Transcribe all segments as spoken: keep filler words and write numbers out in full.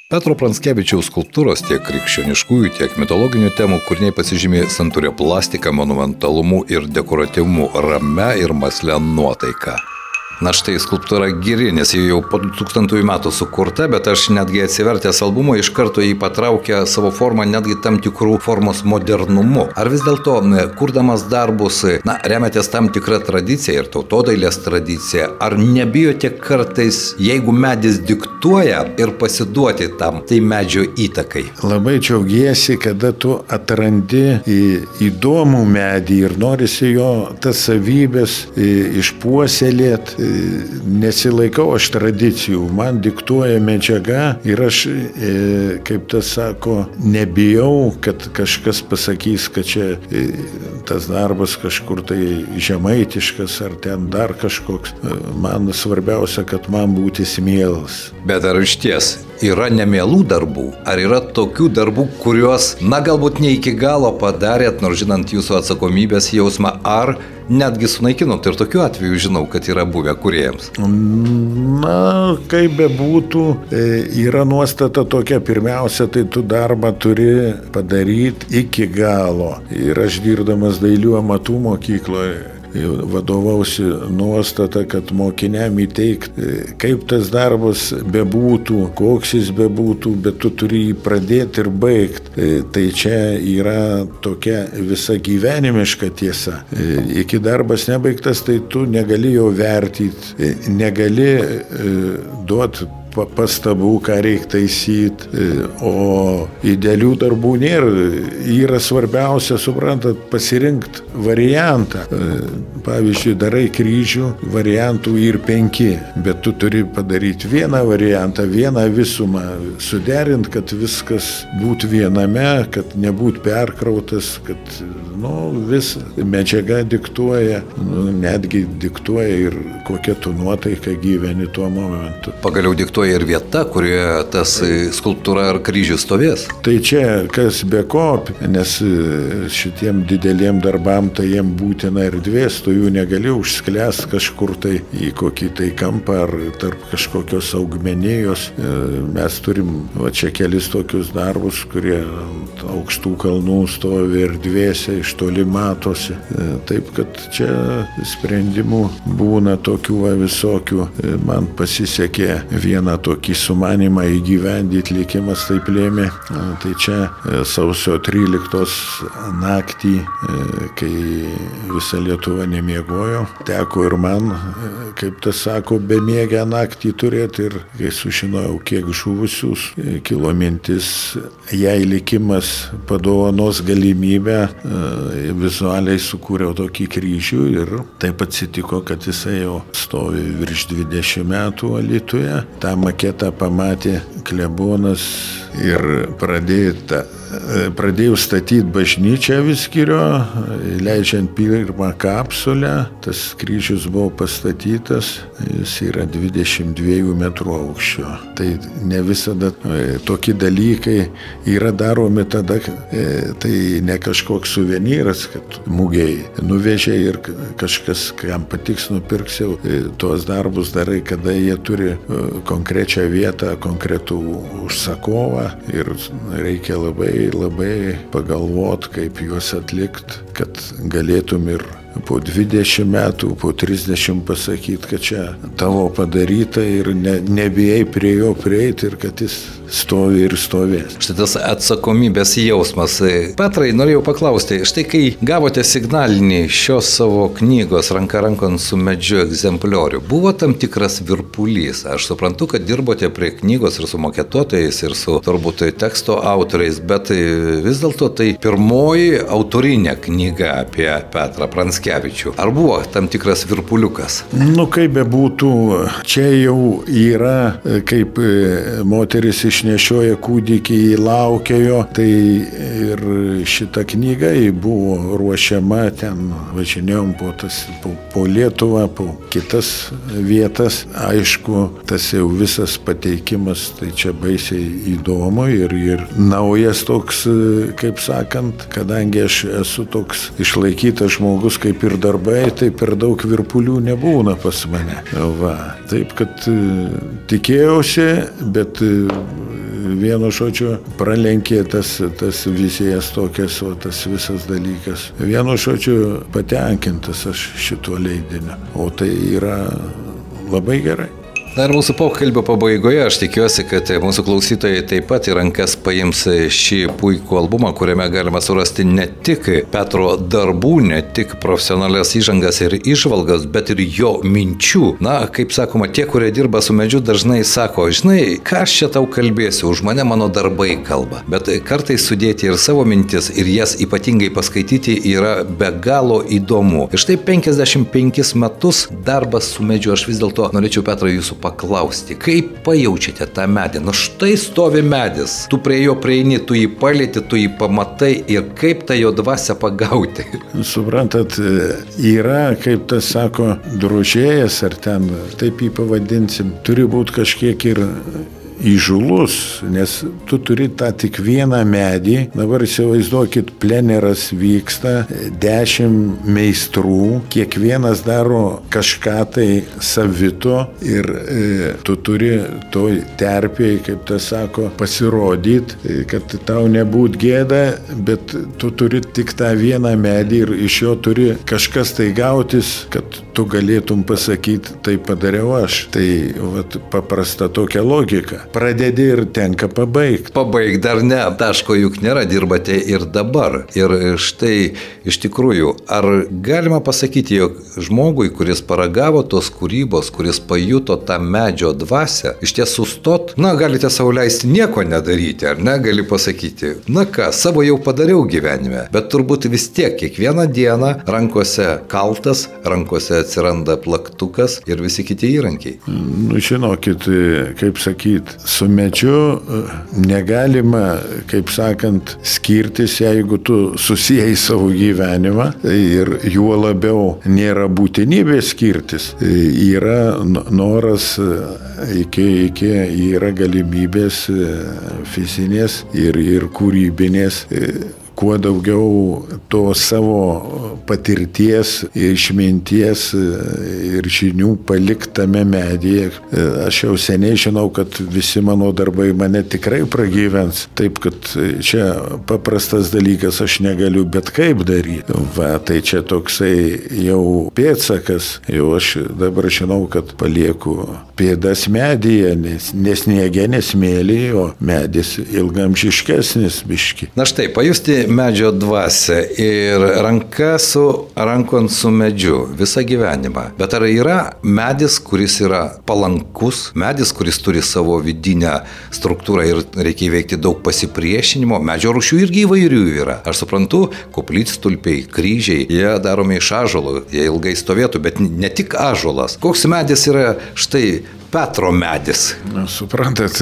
Petro Pranskevičiaus skulptūros tiek krikščioniškųjų, tiek mitologinių temų kūriniai pasižymė santūria plastika, monumentalumu ir dekoratyvumu, ramia ir mąslia nuotaika. Na štai skulptūra giri, nes ji jau po dutūkstantųjų metų sukurta, bet aš netgi atsivertęs albumą iš karto jį patraukia savo formą netgi tam tikrų formos modernumu. Ar vis dėlto, kurdamas darbus, na, remiatės tam tikrą tradiciją ir tautodailės tradiciją, ar nebijote kartais, jeigu medis diktuoja ir pasiduoti tam, tai medžio įtakai? Labai džiaugiesi, kada tu atrandi įdomų medį ir norisi jo tas savybės išpuoselėti. Nesilaikau aš tradicijų, man diktuoja medžiaga ir aš, kaip tas sako, nebijau, kad kažkas pasakys, kad čia tas darbas kažkur tai žemaitiškas ar ten dar kažkoks. Man svarbiausia, kad man būtis mielas. Bet ar iš ties yra nemielų darbų? Ar yra tokių darbų, kuriuos, na, galbūt ne iki galo padarėt, nors žinant jūsų atsakomybės jausmą, ar netgi sunaikinot? Ir tokių atvejų žinau, kad yra buvę kūrėjams. Na, kaip bebūtų, yra nuostata tokia, pirmiausia, tai tu darbą turi padaryti iki galo. Ir aš dirbdamas dailių amatų mokykloje vadovausi nuostata, kad mokiniam įteikti, kaip tas darbas bebūtų, koks jis bebūtų, bet tu turi jį pradėti ir baigti. Tai čia yra tokia visa gyvenimiška tiesa. Iki darbas nebaigtas, tai tu negali jo vertyti, negali duoti pastabų, ką reikia taisyti, o idealių darbų nėra. Yra svarbiausia, suprantat, pasirinkti variantą. Pavyzdžiui, darai kryžių, variantų ir penki, bet tu turi padaryti vieną variantą, vieną visumą, suderinti, kad viskas būtų viename, kad nebūtų perkrautas, kad, nu, vis medžiaga diktuoja, nu, netgi diktuoja ir kokia tu nuotaika gyveni tuo momentu. Pagaliau diktuoja ir vieta, kurioje tas skulptūra ar kryžius stovės. Tai čia kas be ko, nes šitiem dideliem darbam tai jiem būtina erdvės, tu jų negali užsklęsti kažkur tai į kokį tai kampą ar tarp kažkokios augmenijos. Mes turim va čia kelis tokius darbus, kurie ant aukštų kalnų stovi erdvėse, iš toli matosi. Taip, kad čia sprendimų būna tokių va visokių. Man pasisekė vieną tokį sumanimą įgyvendyti, likimas taip lėmė. Tai čia sausio tryliktos naktį, kai visa Lietuva nemiegojo, teko ir man, kaip tas sako, bemiegę naktį turėti, ir kai sužinojau, kiek žuvusius, kilo mintis, jei likimas padovanos galimybę, vizualiai sukūriau tokį kryžių ir taip atsitiko, kad jisai jau stovi virš dvidešimt metų Alytuje. Ta maketą pamatė klebonas ir pradėta, pradėjau statyti bažnyčią Viskirio, leidžiant pirmą kapsulę. Tas kryžius buvo pastatytas, jis yra dvidešimt dviejų metrų aukščio. Tai ne visada tokie dalykai yra daromi tada, tai ne kažkoks suvenyras, kad mugiai nuvežė ir kažkas, kam patiks, nupirks, jau tuos darbus darai, kada jie turi konkrečią vietą, konkretų užsakovą ir reikia labai, labai pagalvoti, kaip juos atlikti, kad galėtum ir po dvidešimt metų, po trisdešimt pasakyti, kad čia tavo padaryta ir ne, nebijai prie jo prieiti ir kad jis stovi ir stovės. Štai tas atsakomybės jausmas. Petrai, norėjau paklausti, štai kai gavote signalinį šios savo knygos ranka rankon su medžiu egzempliorių, buvo tam tikras virpulys. Aš suprantu, kad dirbote prie knygos ir su maketuotojais, ir su turbūt teksto autoriais, bet vis dėlto tai pirmoji autorinė knyga apie Petrą Pranskevičių. Ar buvo tam tikras virpuliukas? Nu, kaip bebūtų, čia jau yra, kaip moteris išnešioja kūdikį, jį laukia jo, tai ir šita knyga buvo ruošiama, ten važinėjom po, tas, po, po Lietuvą, po kitas vietas. Aišku, tas jau visas pateikimas, tai čia baisiai įdomu ir, ir naujas toks, kaip sakant, kadangi aš esu toks išlaikytas žmogus, kaip ir darbai, tai per daug virpulių nebūna pas mane. Va. Taip, kad tikėjausi, bet vienu žodžiu pralenkė tas, tas vizijas tokias, o tas visas dalykas. Vienu žodžiu patenkintas aš šituo leidiniu, o tai yra labai gerai. Na ir mūsų pokalbio pabaigoje aš tikiuosi, kad mūsų klausytojai taip pat į rankas paims šį puikų albumą, kuriame galima surasti ne tik Petro darbų, ne tik profesionalias įžangas ir įžvalgas, bet ir jo minčių. Na, kaip sakoma, tie, kurie dirba su medžiu, dažnai sako, žinai, ką aš čia tau kalbėsiu, už mane mano darbai kalba. Bet kartais sudėti ir savo mintis ir jas ypatingai paskaityti yra be galo įdomu. Ir štai penkiasdešimt penkis metus darbas su medžiu, aš vis dėlto norėčiau, Petrai, jūsų paklausti, kaip pajaučiate tą medį? Na štai stovi medis, tu prie jo prieini, tu jį palieti, tu jį pamatai ir kaip tą jo dvasią pagauti. Suprantat, yra, kaip tas sako, drožėjas, ar ten, taip jį pavadinsim, turi būti kažkiek ir įžūlus, nes tu turi tą tik vieną medį. Dabar įsivaizduokit, pleneras vyksta, dešimt meistrų, kiekvienas daro kažką tai savito ir e, tu turi toj terpėj, kaip tas sako, pasirodyti, e, kad tau nebūt gėda, bet tu turi tik tą vieną medį ir iš jo turi kažkas tai gautis, kad tu galėtum pasakyti, tai padariau aš. Tai vat, paprasta tokia logika. Pradedi ir tenka pabaigti. Pabaigti dar ne, taško juk nėra, dirbate ir dabar. Ir štai iš tikrųjų, ar galima pasakyti, jog žmogui, kuris paragavo tos kūrybos, kuris pajuto tą medžio dvasią, iš ties sustot, na, galite sau leisti nieko nedaryti, ar ne, gali pasakyti, na ką, savo jau padariau gyvenime, bet turbūt vis tiek kiekvieną dieną rankose kaltas, rankose atsiranda plaktukas ir visi kiti įrankiai. Nu, žinokit, kaip sakyt, su medžiu negalima, kaip sakant, skirtis, jeigu tu susijai savo gyvenimą ir juo labiau nėra būtinybė skirtis. Yra noras, iki, iki yra galimybės fizinės ir, ir kūrybinės, kuo daugiau to savo patirties, išminties ir žinių paliktame medyje. Aš jau seniai žinau, kad visi mano darbai mane tikrai pragyvens. Taip, kad čia paprastas dalykas, aš negaliu bet kaip daryti. Va, tai čia toksai jau pėdsakas. Jau aš dabar žinau, kad palieku pėdas medyje, nes nesniegė, nesmėlį, o medis ilgamžiškesnis biški. Na štai, pajusti medžio dvasią ir ranka su rankon su medžiu visą gyvenimą. Bet ar yra medis, kuris yra palankus, medis, kuris turi savo vidinę struktūrą ir reikia įveikti daug pasipriešinimo? Medžio rūšių irgi įvairių yra. Aš suprantu, koplytstulpiai, kryžiai, jie daromi iš ąžuolo, jie ilgai stovėtų, bet ne tik ąžuolas. Koks medis yra štai Petro medis? Suprantat,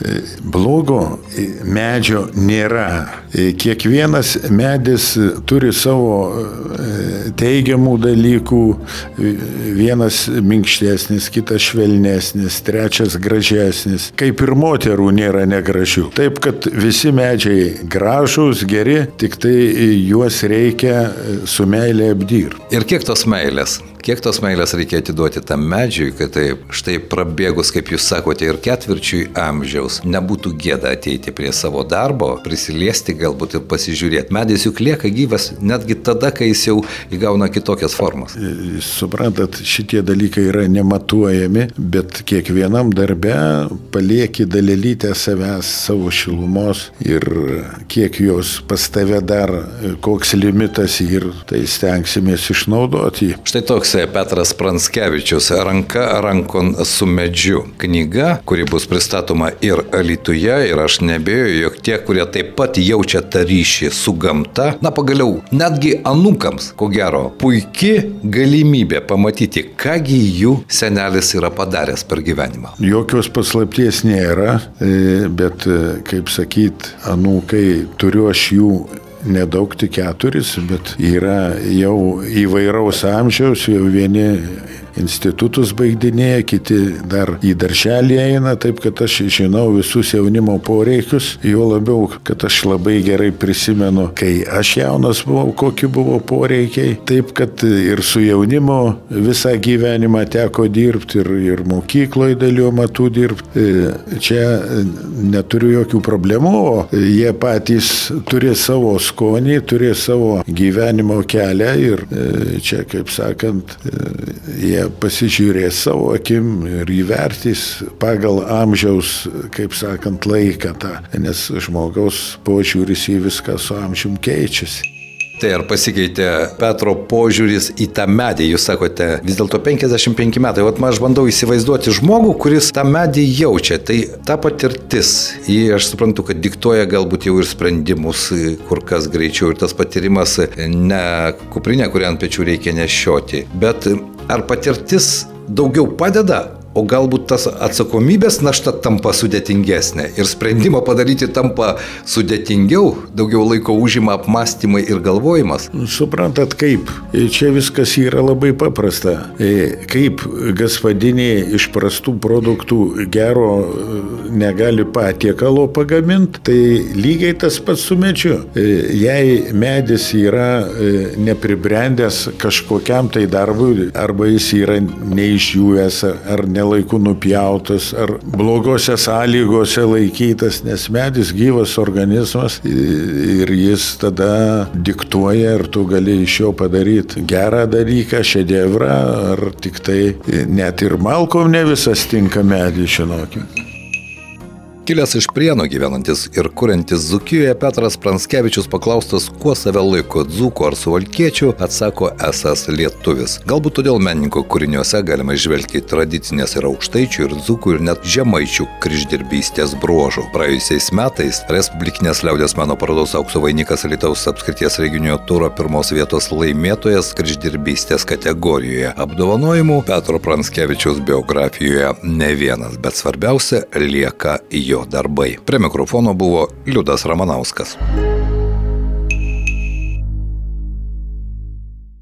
blogo medžio nėra. Kiekvienas medis turi savo teigiamų dalykų. Vienas minkštesnis, kitas švelnesnis, trečias gražesnis. Kaip ir moterų nėra negražių. Taip, kad visi medžiai gražūs, geri, tik tai juos reikia su meilė apdirbti. Ir kiek tos meilės? Kiek tos meilės reikia atiduoti tam medžiui, kad taip štai prabėgus, kaip jūs sakote, ir ketvirčiui amžiaus nebūtų gėda ateiti prie savo darbo, prisiliesti galbūt ir pasižiūrėti. Medis juk lieka gyvas netgi tada, kai jis jau įgauna kitokias formas. Suprantat, šitie dalykai yra nematuojami, bet kiekvienam darbe palieki dalelytę savęs, savo šilumos ir kiek jos pas tave dar, koks limitas ir tai stengsimės išnaudoti. Štai toks Petras Pranskevičius, Ranka rankon su medžiu. Knyga, kuri bus pristatoma ir Alytuje, ir aš nebejoju, jog tie, kurie taip pat jaučia tą ryšį su gamta, na pagaliau, netgi anūkams, ko gero, puiki galimybė pamatyti, kągi jų senelis yra padaręs per gyvenimą. Jokios paslapties nėra, bet, kaip sakyt, anūkai, turiu aš jų nedaug, tik keturis, bet yra jau įvairaus amžiaus, jau vieni institutus baigdinėja, kiti dar į darželį eina, taip kad aš žinau visus jaunimo poreikius, jo labiau, kad aš labai gerai prisimenu, kai aš jaunas buvau, kokie buvo poreikiai, taip kad ir su jaunimu visą gyvenimą teko dirbti ir, ir mokykloje dalyjo metu dirbti. Čia neturiu jokių problemų, o jie patys turi savo skonį, turi savo gyvenimo kelią ir čia, kaip sakant, jie pasižiūrės savo akim ir įvertys pagal amžiaus, kaip sakant, laiką tą, nes žmogaus požiūris į viską su amžium keičiasi. Tai ar pasikeitė Petro požiūris į tą medį? Jūs sakote, vis dėlto penkiasdešimt penki metai. Vat man aš bandau įsivaizduoti žmogų, kuris tą medį jaučia. Tai ta patirtis, jį aš suprantu, kad diktuoja galbūt jau ir sprendimus kur kas greičiau. Ir tas patyrimas ne kuprinė, kurią ant pečių reikia nešioti. Bet ar patirtis daugiau padeda? O galbūt tas atsakomybės našta tampa sudėtingesnė ir sprendimą padaryti tampa sudėtingiau, daugiau laiko užima apmąstymai ir galvojimas. Suprantat kaip, čia viskas yra labai paprasta. Kaip gaspadinė iš prastų produktų gero negali patiekalo pagaminti, tai lygiai tas pats su medžiu. Jei medis yra nepribrendęs kažkokiam tai darbui, arba jis yra neišdžiūvęs ar ne laiku nupjautas, ar blogose sąlygose laikytas, nes medis gyvas organizmas ir jis tada diktuoja, ar tu gali iš jo padaryti gerą dalyką, šedevrą, ar tik tai net ir malkom ne visas tinka medį, žinokim. Kilęs iš Prienų gyvenantis ir kuriantis Dzūkijoje, Petras Pranskevičius paklaustas, kuo save laiko dzūku ar suvalkiečiu, atsako esąs lietuvis. Galbūt todėl menininko kūriniuose galima išvelgti tradicinės ir aukštaičių, ir dzūkų, ir net žemaičių kryždirbystės bruožų. Praėjusiais metais Respublikinės liaudies meno parodos aukso vainikas Alytaus apskrities regioninio turo pirmos vietos laimėtojas kryždirbystės kategorijoje. Apdovanojimų Petro Pranskevičiaus biografijoje ne vienas, bet svarbiausia lieka jo darbai. Prie mikrofono buvo Liudas Ramanauskas.